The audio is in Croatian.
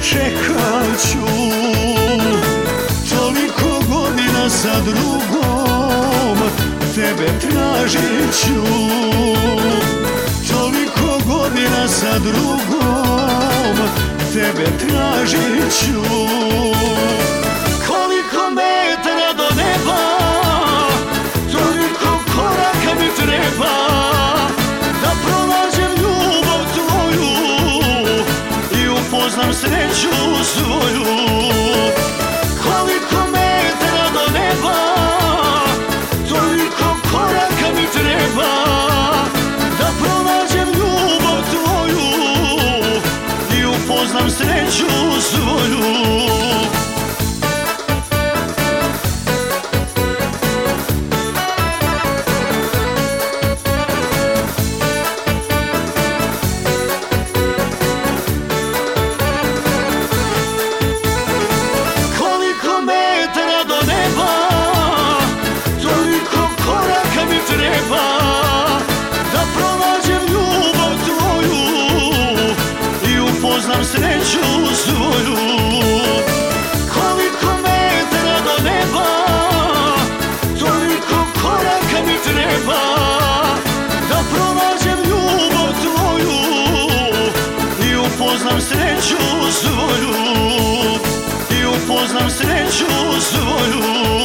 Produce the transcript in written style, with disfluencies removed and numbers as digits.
čekat ću. Toliko godina sa drugom tebe tražit ću. Toliko godina sa drugom tebe tražit ću. Koliko metara do neba, toliko koraka mi treba da pronađem ljubav tvoju i upoznam sreću svoju. Koliko metara do neba, toliko koraka mi treba da pronađem ljubav tvoju i upoznam sreću svoju. Da pronađem ljubav tvoju i upoznam sreću svoju. Koliko metara do neba, toliko koraka mi treba da pronađem ljubav tvoju i upoznam sreću svoju. I upoznam sreću svoju.